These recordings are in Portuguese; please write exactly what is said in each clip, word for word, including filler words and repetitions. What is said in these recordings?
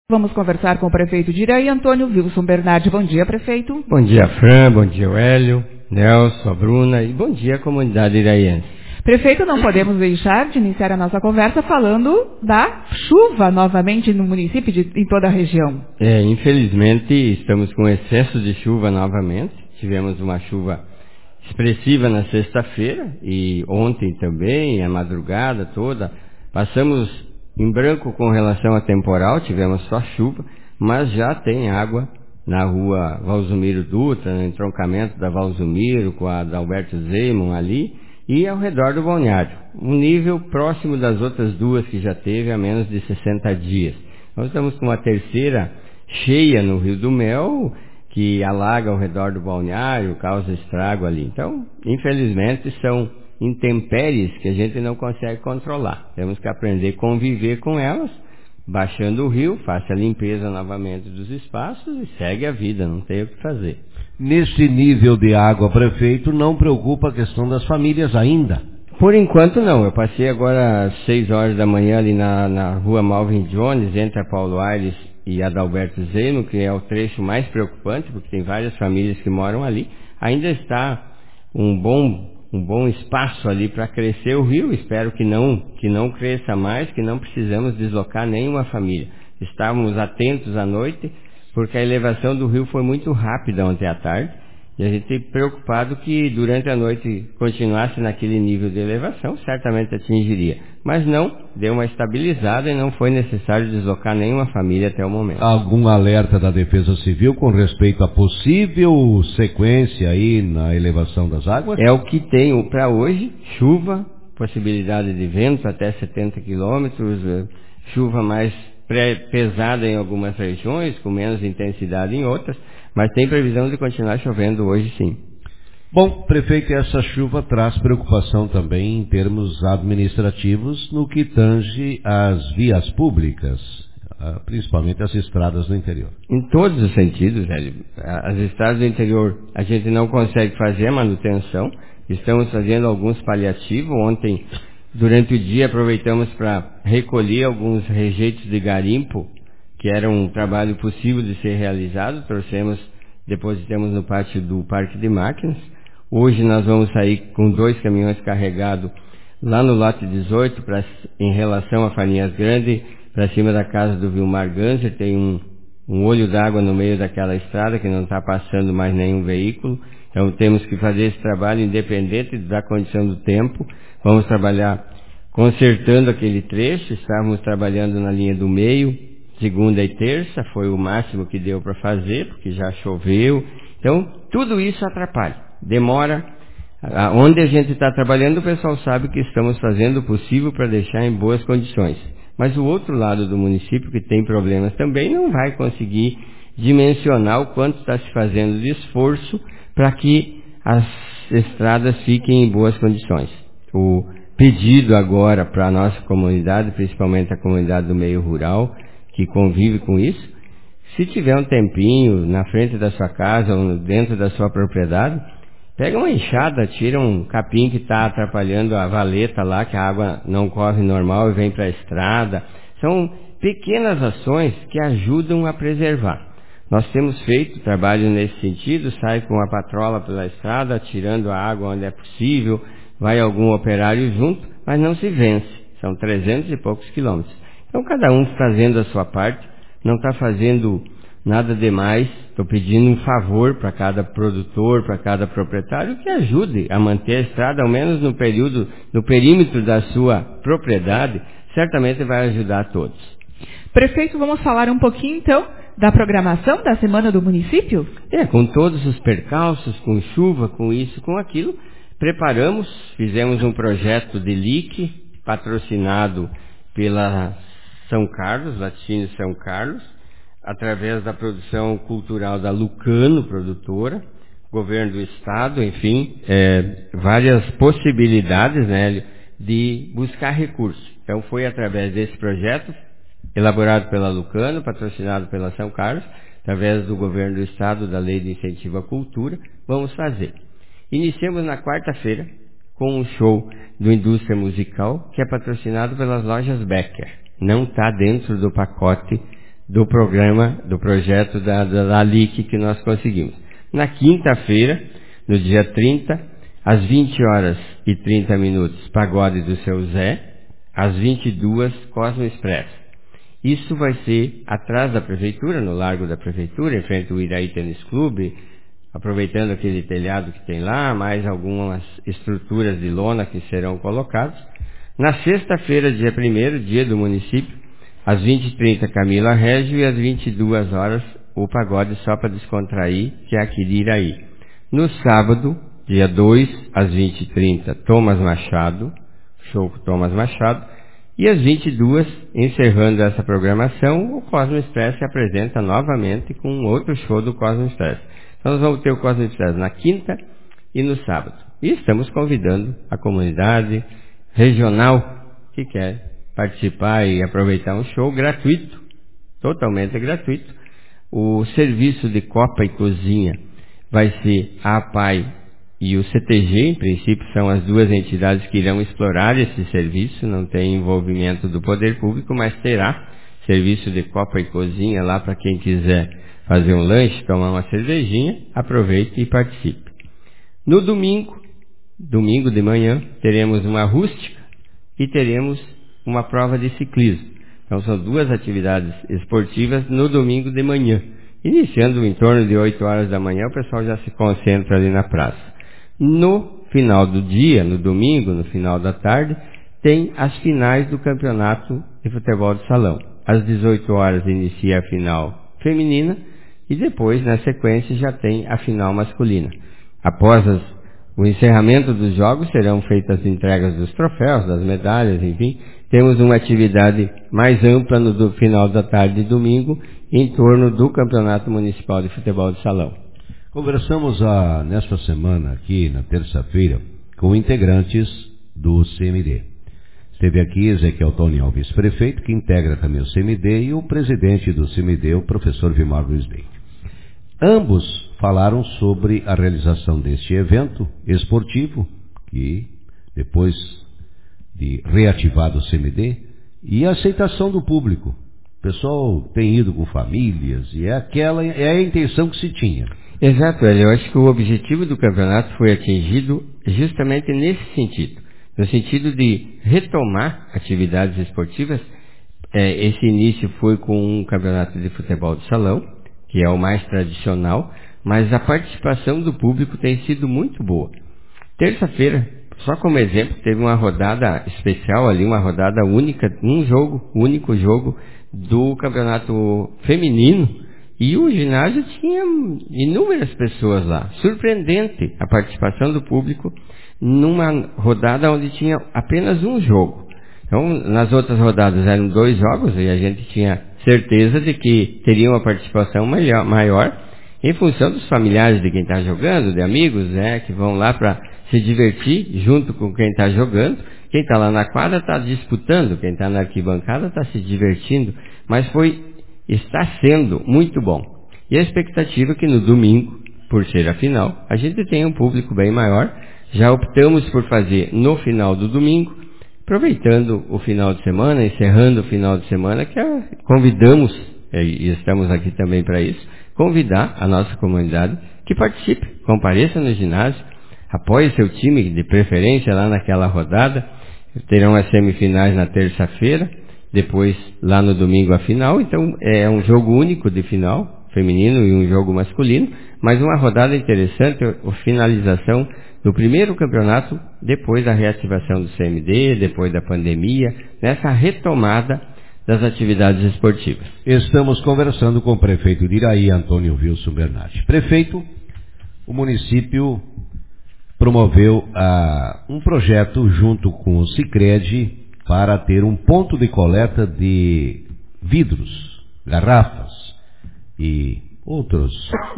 Vamos conversar com o prefeito de Iraí, Antônio Wilson Bernardi. Bom dia, prefeito. Bom dia, Fran. Bom dia, Hélio, Nelson, a Bruna e bom dia, comunidade iraiense. Prefeito, não podemos deixar de iniciar a nossa conversa falando da chuva novamente no município de, em toda a região. É, infelizmente estamos com excesso de chuva novamente. Tivemos uma chuva expressiva na sexta-feira e ontem também, a madrugada toda. Passamos em branco com relação a temporal, tivemos só chuva, mas já tem água na rua Valzumiro Dutra, no entroncamento da Valzumiro com a da Alberto Zeimon ali, e ao redor do balneário. Um nível próximo das outras duas que já teve há menos de sessenta dias. Nós estamos com uma terceira cheia no Rio do Mel, que alaga ao redor do balneário, causa estrago ali. Então, infelizmente, são intempéries que a gente não consegue controlar. Temos que aprender a conviver com elas, baixando o rio, faça a limpeza novamente dos espaços e segue a vida, não tem o que fazer. Nesse nível de água, prefeito, não preocupa a questão das famílias ainda? Por enquanto não. Eu passei agora às seis horas da manhã ali na, na rua Malvin Jones, entre a Paulo Aires e a Adalberto Zeno, que é o trecho mais preocupante, porque tem várias famílias que moram ali. Ainda está um bom um bom espaço ali para crescer o rio, espero que não, que não cresça mais, que não precisamos deslocar nenhuma família. Estávamos atentos à noite, porque a elevação do rio foi muito rápida ontem à tarde, e a gente preocupado que durante a noite continuasse naquele nível de elevação, certamente atingiria. Mas não, deu uma estabilizada e não foi necessário deslocar nenhuma família até o momento. Algum alerta da Defesa Civil com respeito à possível sequência aí na elevação das águas? É o que tem para hoje, chuva, possibilidade de ventos até setenta quilômetros, chuva mais pesada em algumas regiões, com menos intensidade em outras, mas tem previsão de continuar chovendo hoje sim. Bom, prefeito, essa chuva traz preocupação também em termos administrativos no que tange às vias públicas, principalmente as estradas do interior. Em todos os sentidos, Hélio. As estradas do interior a gente não consegue fazer a manutenção, estamos fazendo alguns paliativos. Ontem, durante o dia, aproveitamos para recolher alguns rejeitos de garimpo, que era um trabalho possível de ser realizado, trouxemos, depositamos no pátio do Parque de Máquinas. Hoje nós vamos sair com dois caminhões carregados lá no lote dezoito, pra, em relação a Farinhas Grande, para cima da casa do Vilmar Ganser. Tem um, um olho d'água no meio daquela estrada que não está passando mais nenhum veículo. Então temos que fazer esse trabalho independente da condição do tempo. Vamos trabalhar consertando aquele trecho. Estávamos trabalhando na linha do meio, segunda e terça, foi o máximo que deu para fazer, porque já choveu. Então, tudo isso atrapalha, demora. Onde a gente está trabalhando, o pessoal sabe que estamos fazendo o possível para deixar em boas condições. Mas o outro lado do município, que tem problemas também, não vai conseguir dimensionar o quanto está se fazendo de esforço para que as estradas fiquem em boas condições. O pedido agora para a nossa comunidade, principalmente a comunidade do meio rural, que convive com isso, se tiver um tempinho na frente da sua casa ou dentro da sua propriedade, pega uma enxada, tira um capim que está atrapalhando a valeta lá, que a água não corre normal e vem para a estrada. São pequenas ações que ajudam a preservar. Nós temos feito trabalho nesse sentido, sai com a patrola pela estrada, tirando a água onde é possível, vai algum operário junto, mas não se vence. São trezentos e poucos quilômetros. Então, cada um fazendo a sua parte, não está fazendo nada demais. Estou pedindo um favor para cada produtor, para cada proprietário, que ajude a manter a estrada, ao menos no período, no perímetro da sua propriedade, certamente vai ajudar a todos. Prefeito, vamos falar um pouquinho, então, da programação da Semana do Município? É, com todos os percalços, com chuva, com isso, com aquilo, preparamos, fizemos um projeto de L I C, patrocinado pela São Carlos, Laticínio São Carlos, através da produção cultural da Lucano, produtora, governo do estado, enfim, é, várias possibilidades, né, de buscar recursos. Então foi através desse projeto, elaborado pela Lucano, patrocinado pela São Carlos, através do governo do estado, da Lei de Incentivo à Cultura, vamos fazer. Iniciamos na quarta-feira com um show do Indústria Musical, que é patrocinado pelas lojas Becker. Não está dentro do pacote do programa, do projeto da, da, da L I C que nós conseguimos. Na quinta-feira, no dia trinta, às vinte horas e trinta minutos, Pagode do Seu Zé, às vinte e duas, Cosmo Express. Isso vai ser atrás da prefeitura, no Largo da Prefeitura, em frente ao Iraí Tênis Clube, aproveitando aquele telhado que tem lá, mais algumas estruturas de lona que serão colocadas. Na sexta-feira, dia primeiro, dia do município, às vinte e trinta, Camila Régio, e às vinte e duas horas, o Pagode só para descontrair, que é aqui de Iraí. No sábado, dia dois, às vinte e trinta, Thomas Machado, show com Thomas Machado, e às vinte e duas, encerrando essa programação, o Cosmo Express se apresenta novamente com um outro show do Cosmo Express. Então nós vamos ter o Cosmo Express na quinta e no sábado. E estamos convidando a comunidade regional que quer participar e aproveitar um show gratuito, totalmente gratuito. O serviço de copa e cozinha vai ser a APAI e o C T G, em princípio são as duas entidades que irão explorar esse serviço, não tem envolvimento do poder público, mas terá serviço de copa e cozinha lá para quem quiser fazer um lanche, tomar uma cervejinha, aproveite e participe. No domingo, domingo de manhã, teremos uma rústica e teremos uma prova de ciclismo. Então são duas atividades esportivas no domingo de manhã. Iniciando em torno de oito horas da manhã, o pessoal já se concentra ali na praça. No final do dia, no domingo, no final da tarde, tem as finais do campeonato de futebol de salão. Às dezoito horas inicia a final feminina e depois, na sequência, já tem a final masculina. Após as, o encerramento dos jogos, serão feitas as entregas dos troféus, das medalhas, enfim. Temos uma atividade mais ampla no do final da tarde de domingo, em torno do Campeonato Municipal de Futebol de Salão. Conversamos a, nesta semana, aqui na terça-feira, com integrantes do C M D. Esteve aqui Ezequiel Tony Alves, prefeito, que integra também o C M D, e o presidente do C M D, o professor Vimar Luiz Leite. Ambos falaram sobre a realização deste evento esportivo, que depois de reativado o C M D, e a aceitação do público. O pessoal tem ido com famílias, e é aquela é a intenção que se tinha. Exato, eu acho que o objetivo do campeonato foi atingido justamente nesse sentido. No sentido de retomar atividades esportivas. É, esse início foi com um campeonato de futebol de salão, que é o mais tradicional, mas a participação do público tem sido muito boa. Terça-feira, só como exemplo, teve uma rodada especial ali, uma rodada única, um jogo, único jogo do campeonato feminino, e o ginásio tinha inúmeras pessoas lá. Surpreendente a participação do público numa rodada onde tinha apenas um jogo. Então, nas outras rodadas eram dois jogos e a gente tinha certeza de que teria uma participação maior, maior em função dos familiares de quem está jogando, de amigos, né, que vão lá para se divertir junto com quem está jogando. Quem está lá na quadra está disputando, quem está na arquibancada está se divertindo, mas foi, está sendo muito bom. E a expectativa é que no domingo, por ser a final, a gente tenha um público bem maior. Já optamos por fazer no final do domingo, aproveitando o final de semana, encerrando o final de semana, que a, convidamos, e estamos aqui também para isso, convidar a nossa comunidade que participe, compareça no ginásio, apoie seu time, de preferência lá naquela rodada. Terão as semifinais na terça-feira, depois lá no domingo a final. Então é um jogo único de final, feminino, e um jogo masculino, mas uma rodada interessante, a finalização do primeiro campeonato, depois da reativação do C M D, depois da pandemia, nessa retomada das atividades esportivas. Estamos conversando com o prefeito de Iraí, Antônio Wilson Bernardi. Prefeito, o município promoveu ah, um projeto junto com o Sicredi para ter um ponto de coleta de vidros, garrafas e outros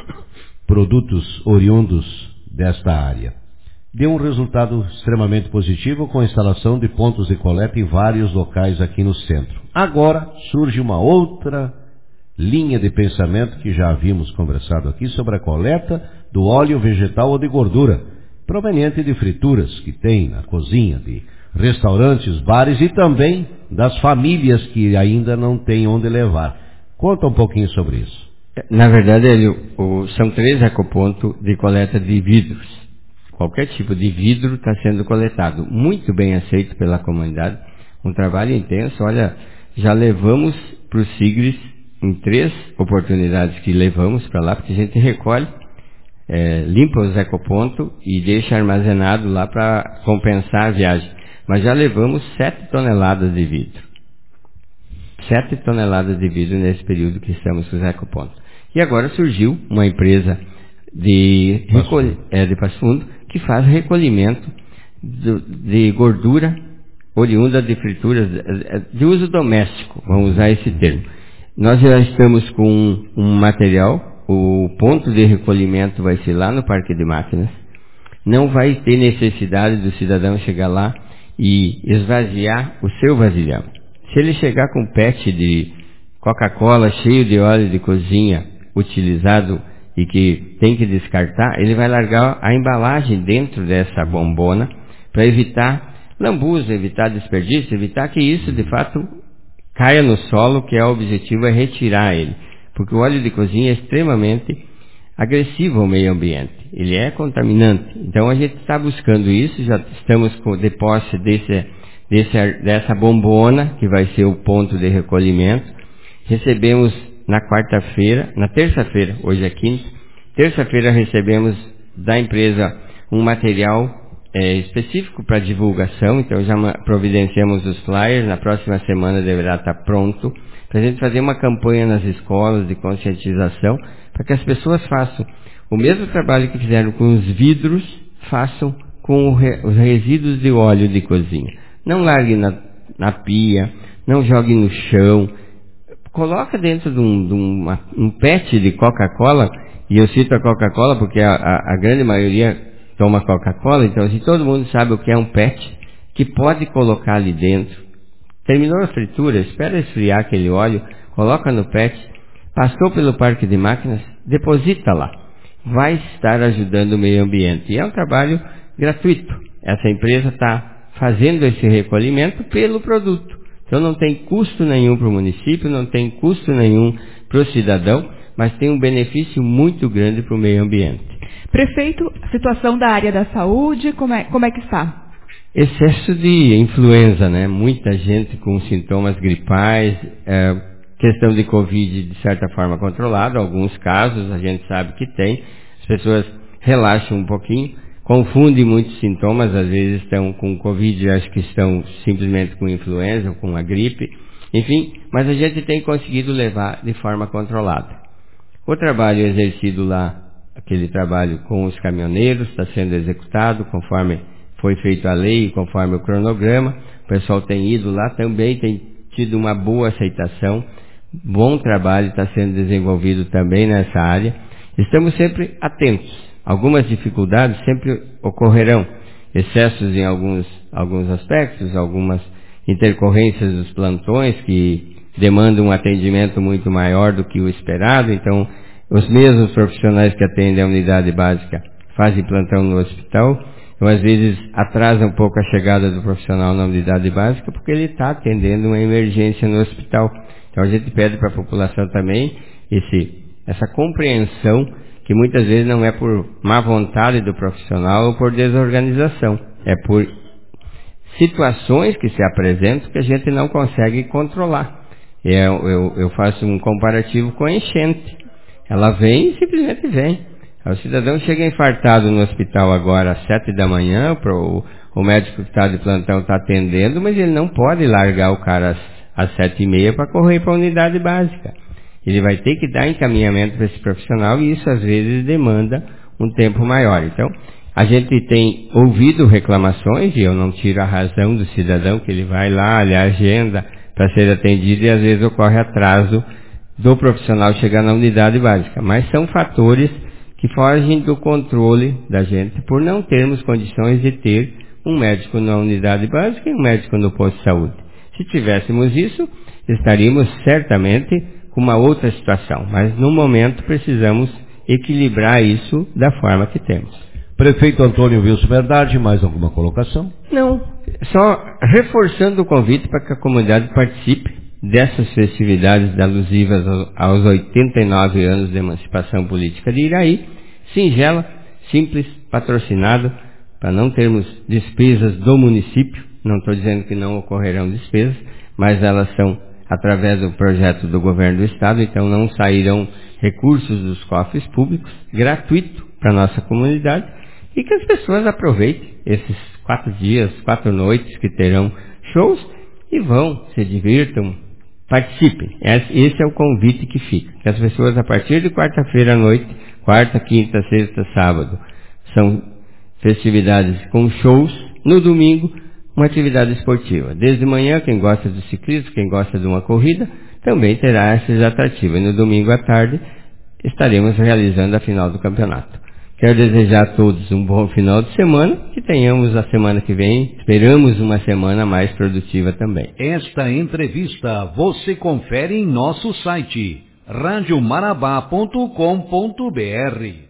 produtos oriundos desta área. Deu um resultado extremamente positivo com a instalação de pontos de coleta em vários locais aqui no centro. Agora surge uma outra linha de pensamento que já havíamos conversado aqui sobre a coleta do óleo vegetal ou de gordura, proveniente de frituras que tem na cozinha, de restaurantes, bares e também das famílias que ainda não têm onde levar. Conta um pouquinho sobre isso. Na verdade, ele, o, são três ecopontos de coleta de vidros. Qualquer tipo de vidro está sendo coletado. Muito bem aceito pela comunidade. Um trabalho intenso. Olha, já levamos para os Sigres em três oportunidades que levamos para lá, porque a gente recolhe, é, limpa os ecopontos e deixa armazenado lá para compensar a viagem. Mas já levamos sete toneladas de vidro. Sete toneladas de vidro nesse período que estamos com os ecopontos. E agora surgiu uma empresa de, recolh... é, de Passo Fundo que faz recolhimento do, de gordura oriunda de frituras de uso doméstico, vamos usar esse termo. Nós já estamos com um, um material, o ponto de recolhimento vai ser lá no Parque de Máquinas. Não vai ter necessidade do cidadão chegar lá e esvaziar o seu vasilhão. Se ele chegar com um pet de Coca-Cola cheio de óleo de cozinha utilizado e que tem que descartar, ele vai largar a embalagem dentro dessa bombona para evitar lambuza, evitar desperdício, evitar que isso de fato caia no solo, que é o objetivo, é retirar ele. Porque o óleo de cozinha é extremamente agressivo ao meio ambiente, ele é contaminante. Então a gente está buscando isso, já estamos com de posse desse, desse, dessa bombona, que vai ser o ponto de recolhimento. Recebemos na quarta-feira, na terça-feira, hoje é quinta, terça-feira recebemos da empresa um material é, específico para divulgação, então já providenciamos os flyers, na próxima semana deverá estar pronto, para a gente fazer uma campanha nas escolas de conscientização, para que as pessoas façam o mesmo trabalho que fizeram com os vidros, façam com re, os resíduos de óleo de cozinha. Não largue na, na pia, não jogue no chão, coloca dentro de um, de uma, um pet de Coca-Cola, e eu cito a Coca-Cola porque a, a, a grande maioria toma Coca-Cola, então assim, todo mundo sabe o que é um pet, que pode colocar ali dentro. Terminou a fritura, espera esfriar aquele óleo, coloca no pet, passou pelo Parque de Máquinas, deposita lá. Vai estar ajudando o meio ambiente. E é um trabalho gratuito. Essa empresa está fazendo esse recolhimento pelo produto. Então não tem custo nenhum para o município, não tem custo nenhum para o cidadão, mas tem um benefício muito grande para o meio ambiente. Prefeito, a situação da área da saúde, como é, como é que está? Excesso de influenza, né? Muita gente com sintomas gripais, é, questão de Covid de certa forma controlada, alguns casos a gente sabe que tem, as pessoas relaxam um pouquinho, confundem muitos sintomas, às vezes estão com Covid e acho que estão simplesmente com influenza ou com a gripe, enfim, mas a gente tem conseguido levar de forma controlada. O trabalho exercido lá, aquele trabalho com os caminhoneiros, está sendo executado conforme foi feito a lei, conforme o cronograma, o pessoal tem ido lá também, tem tido uma boa aceitação, bom trabalho está sendo desenvolvido também nessa área. Estamos sempre atentos. Algumas dificuldades sempre ocorrerão, excessos em alguns, alguns aspectos, algumas intercorrências dos plantões que demandam um atendimento muito maior do que o esperado, então os mesmos profissionais que atendem a unidade básica fazem plantão no hospital, então às vezes atrasa um pouco a chegada do profissional na unidade básica porque ele está atendendo uma emergência no hospital. Então a gente pede para a população também esse, essa compreensão, que muitas vezes não é por má vontade do profissional ou por desorganização, é por situações que se apresentam que a gente não consegue controlar. Eu, eu, eu faço um comparativo com a enchente. Ela vem e simplesmente vem. O cidadão chega infartado no hospital agora às sete da manhã, pro, o médico que está de plantão está atendendo, mas ele não pode largar o cara às, às sete e meia para correr para a unidade básica. Ele vai ter que dar encaminhamento para esse profissional e isso às vezes demanda um tempo maior. Então, a gente tem ouvido reclamações, e eu não tiro a razão do cidadão, que ele vai lá, olha a agenda para ser atendido e às vezes ocorre atraso do profissional chegar na unidade básica. Mas são fatores que fogem do controle da gente por não termos condições de ter um médico na unidade básica e um médico no posto de saúde. Se tivéssemos isso, estaríamos certamente com uma outra situação, mas no momento precisamos equilibrar isso da forma que temos. Prefeito Antônio Wilson Bernardi, mais alguma colocação? Não, só reforçando o convite para que a comunidade participe dessas festividades alusivas aos oitenta e nove anos de emancipação política de Iraí, singela, simples, patrocinado, para não termos despesas do município. Não estou dizendo que não ocorrerão despesas, mas elas são através do projeto do governo do estado, então não sairão recursos dos cofres públicos, gratuito para a nossa comunidade, e que as pessoas aproveitem esses quatro dias, quatro noites que terão shows, e vão, se divirtam, participem. Esse é o convite que fica, que as pessoas a partir de quarta-feira à noite, quarta, quinta, sexta, sábado, são festividades com shows, no domingo, uma atividade esportiva. Desde manhã, quem gosta do ciclismo, quem gosta de uma corrida, também terá esses atrativos. E no domingo à tarde, estaremos realizando a final do campeonato. Quero desejar a todos um bom final de semana, que tenhamos a semana que vem, esperamos uma semana mais produtiva também. Esta entrevista você confere em nosso site rádio marabá ponto com ponto br.